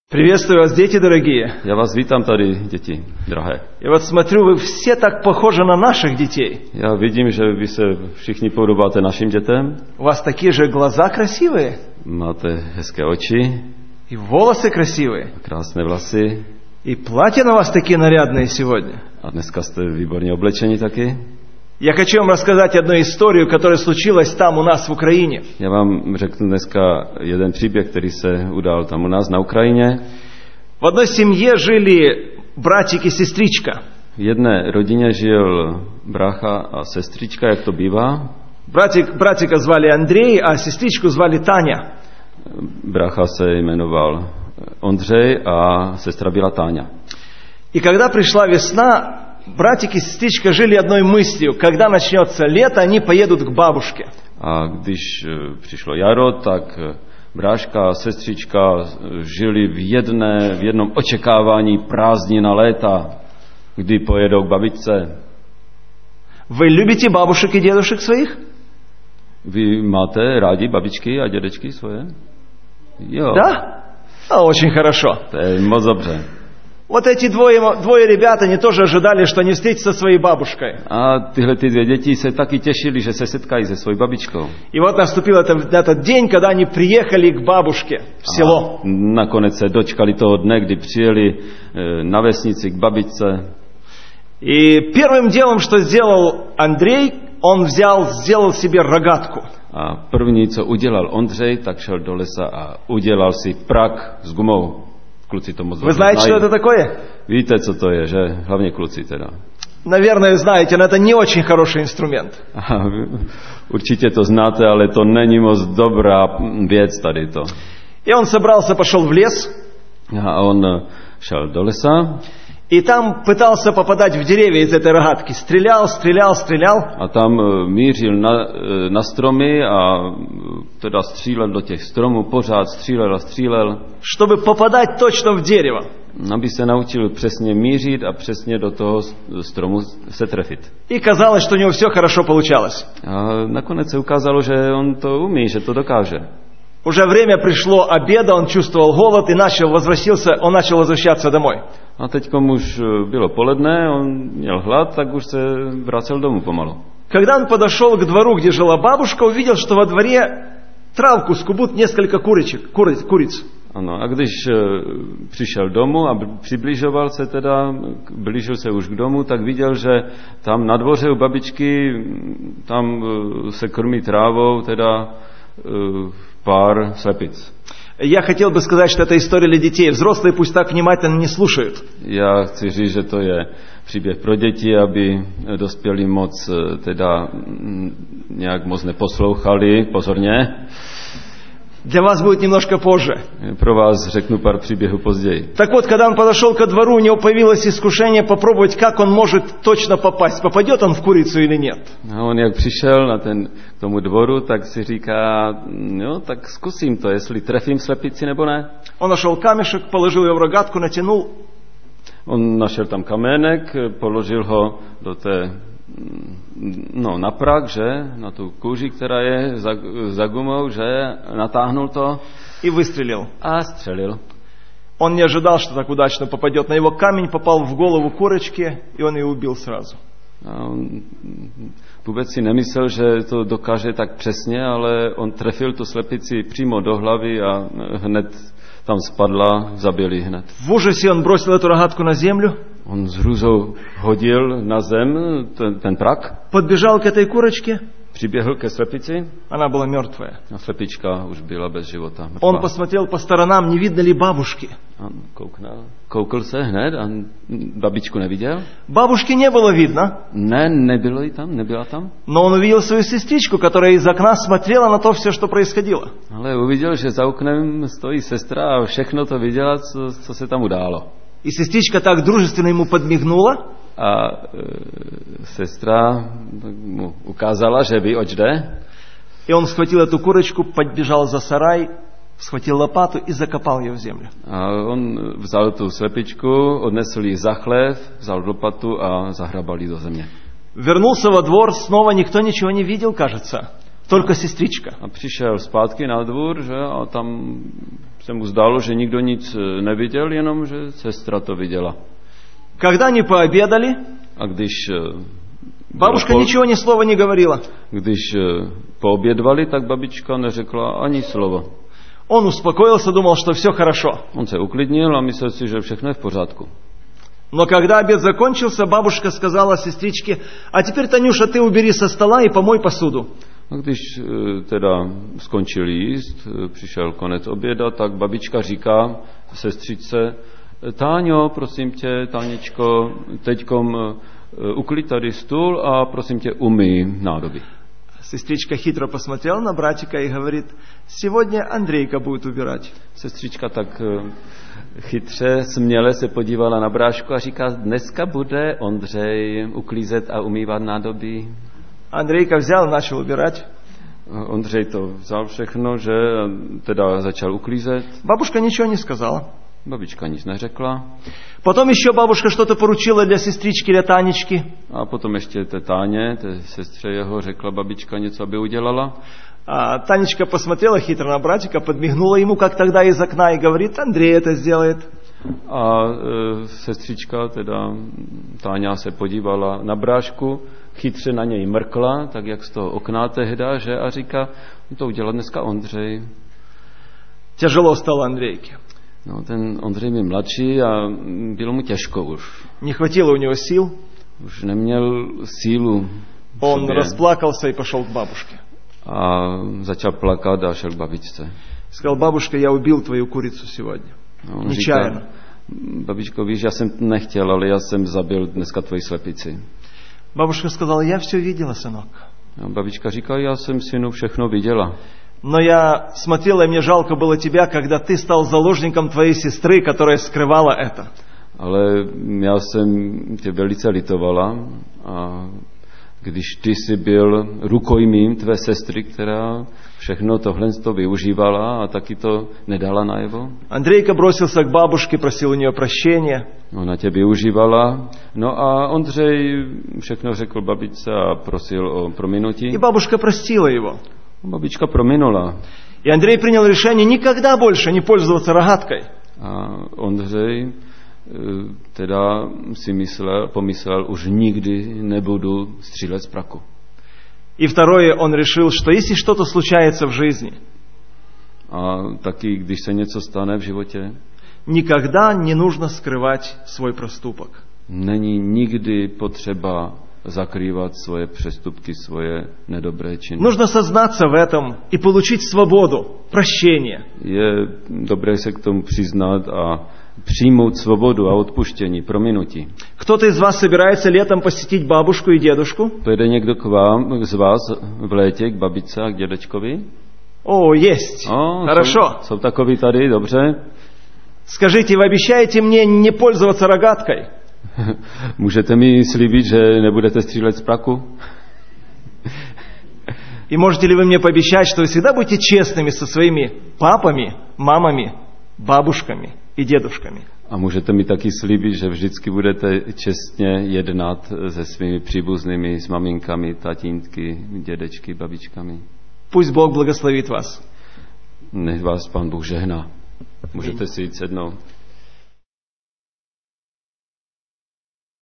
Приветствую вас, дети дорогие. Já vás vítám tady, děti drahé. Я вот смотрю, вы все так похожи на наших детей. Já vidím, že vy se všichni podobáte našim dětem. У вас такие же глаза красивые, Máte hezké oči, и волосы красивые, krásné vlasy и платья на вас такие нарядные сегодня. a dneska jste výborně oblečeni taky. Я хочу вам рассказать одну историю, которая случилась там у нас в Украине. Já vám řeknu dneska jeden příběh, který se udál tam u nás na Ukrajině. В одной семье жили братик и сестричка. V jedné rodině žil brácha a sestřička, jak to bývá. Братика звали Андрей, а сестричку звали Таня. Brácha se jmenoval Ondřej a sestra byla Táňa. И когда пришла весна, братик и сестричка жили одной мыслью. Когда начнется лето, они поедут к бабушке. A když přišlo jaro, tak bráška a sestřička žili v jednom očekávání prázdnin na léta, kdy pojedou k babičce. Вы любите бабушек и дедушек своих? Vy máte rádi babičky a dědečky svoje? Jo. Да? Очень хорошо. To je moc dobře. Вот эти двое ребят, они тоже ожидали, что они встретятся со своей бабушкой. A tyhle ty dvě děti se taky těšili, že se setkají se svojí babičkou. И вот наступил этот день, когда они приехали к бабушке в село. A nakonec se dočkali toho dne, kdy přijeli na vesnici k babičce. И первым делом, что сделал Андрей, он сделал себе рогатку. A první, co udělal Ondřej, tak šel do lesa a udělal si prak s gumou. Kluci to moc Вы знаете, что это такое? Víte, co to je, že? Hlavně kluci teda. Наверное, знаете, но это не очень хороший инструмент. A určitě to znáte, ale to není moc dobrá věc tady to. И он собрался, пошел в лес. A on šel do lesa. И там пытался попадать в деревья из этой рогатки. Стрелял. A tam mířil na stromy a teda střílel do těch stromů, pořád střílel. Чтобы попадать точно в дерево. Aby se naučil přesně mířit a přesně do toho stromu se trefit. И казалось, что у него все хорошо получалось. A nakonec se ukázalo, že on to umí, že to dokáže. Уже время пришло обеда, он чувствовал голод и начал возвращаться домой. A teďkom už bylo poledne, on měl hlad, tak už se vracel domů pomalu. Когда он подошел к двору, где жила бабушка, увидел, что во дворе травку скубут несколько куриц. Ano, a když přišel domů a blížil se už k domu, tak viděl, že tam na dvoře u babičky, tam se krmí trávou, teda pár slepic. Я хотел бы сказать, что это история для детей. Взрослые пусть так внимательно не слушают. Já chci říct, že to je příběh pro děti, aby dospělí moc teda nějak moc neposlouchali pozorně. Для вас будет немножко позже. Pro vás řeknu pár příběhů později. Так вот, когда он подошел ко двору, у него появилось искушение попробовать, как он может точно попасть. Попадет он в курицу или нет. A on jak přišel k tomu dvoru, tak si říká, no tak zkusím to, jestli trefím slepici nebo ne. Он нашел камешек, положил его в рогатку, натянул. On našel tam kamének, položil ho na prak, že? Na tu kůži, která je za gumou, že? Natáhnul to. И vysтрелил. A střelil. Он не ожидал, что так удачно попадет. На его камень попал в голову курочки, и он ее убил сразу. A on vůbec si nemyslel, že to dokáže tak přesně, ale on trefil tu slepici přímo do hlavy a hned tam spadla, zabil ji hned. В ужасе он бросил эту рогатку на землю. On s hrůzou hodil na zem ten prak. Подбежал к этой курочке. Přiběhl ke slepici. Она была мертвая. A slepička už byla bez života. Mrtvá. Он посмотрел по сторонам, не видно ли бабушки. Koukl se hned a babičku neviděl. Бабушки не было видно. Ne, nebyla tam. Но он увидел свою сестричку, которая из окна смотрела на то все, что происходило. Ale uviděl, že za oknem stojí sestra a všechno to viděla, co se tam událo. И сестричка так дружественно ему подмигнула. A sestra mu ukázala, že ví, oč jde. И он схватил эту курочку, подбежал за сарай, схватил лопату и закопал ее в землю. A on vzal tu slepičku, odnesl ji za chlév, vzal lopatu a zahrabal ji do země. Вернулся во двор, снова никто ничего не видел, кажется. Только сестричка. A přišel zpátky na dvůr, že, a tam se mu zdálo, že nikdo nic neviděl, jenom že sestra to viděla. Когда они пообедали, A když бабушка ничего ни слова не говорила. Když poobědvali, tak babička neřekla ani slovo. Он успокоился, думал, что все хорошо. On se uklidnil a myslel si, že všechno je v pořádku. Но когда обед закончился, бабушка сказала сестричке: а теперь, Танюша, ты убери со стола и помой посуду. A když teda skončil jíst, přišel konec oběda, tak babička říká sestřičce: Táňo, prosím tě, Táničko, teďkom uklid tady stůl a prosím tě, umyj nádoby. Сестричка хитро посмотрела на братика и говорит: сегодня Андрейка будет убирать. Sestřička tak chytře, směle se podívala na brášku a říká: dneska bude Ondřej uklízet a umývat nádoby. Андрейка взял и начал убирать. Ondřej to vzal všechno, že teda začal uklízet. Бабушка ничего не сказала. Babička nic neřekla. Потом еще бабушка что-то поручила для сестрички, для Танечки. A potom ještě té Táně, té sestře jeho, řekla babička něco, aby udělala. А Танечка посмотрела хитро на братика, подмигнула ему, как тогда из окна, и говорит: Андрей это сделает. A sestřička, teda Táňa, se podívala na brášku, chytře na něj mrkla, tak jak z toho okna tehda, že, a říká: to udělal dneska Ondřej. Тяжело стало Андрейке. No, ten Ondřej byl mladší a bylo mu těžko už. Не хватило у него сил. Už neměl sílu. Он расплакался и пошел к бабушке. A začal plakat a šel k babičce. Сказал: бабушка, я убил твою курицу сегодня. No, Nečajno. Babičko, víš, já jsem nechtěl, ale já jsem zabil dneska tvoji slepici. Бабушка сказала: я все видела, сынок. A babička říká: já jsem, synu, všechno viděla. Но я смотрела, и мне жалко было тебя, когда ты стал заложником твоей сестры, которая скрывала это. Ale já jsem tě velice litovala a když ty jsi byl rukojmím tvé sestry, která všechno tohle využívala a taky to nedala najevo. Андрейка бросился к бабушке, просил у нее прощения. Ona tě využívala. No a Ondřej všechno řekl babičce a prosil o prominutí. И бабушка простила его. Babička prominula. И Андрей принял решение никогда больше не пользоваться рогаткой. A Ondřej teda si pomyslel, už nikdy nebudu střílet z praku. И второе, он решил, что если что-то случается в жизни, A taky, když se něco stane v životě, никогда не нужно скрывать свой проступок. není nikdy potřeba zakrývat svoje přestupky, svoje nedobré činy. Нужно сознаться в этом и получить свободу, прощение. Je dobré se k tomu přiznat a přijmout svobodu a odpuštění, prominutí. Кто-то из вас собирается летом посетить бабушку и дедушку? Pojede někdo k vám, z vás v létě k babičce a k dědečkovi? О, есть. Хорошо. Jsou takový tady, dobře. Скажите, вы обещаете мне не пользоваться рогаткой? Můžete mi slíbit, že nebudete střílet z praku? И можете ли вы мне пообещать, что вы всегда будете честными со своими папами, мамами, бабушками и дедушками? A můžete mi taky slíbit, že vždycky budete čestně jednat se svými příbuznými, s maminkami, tatínky, dědečky, babičkami. Пусть Бог благословит вас. Nech vás Pán Bůh žehná. Můžete si jít sednout.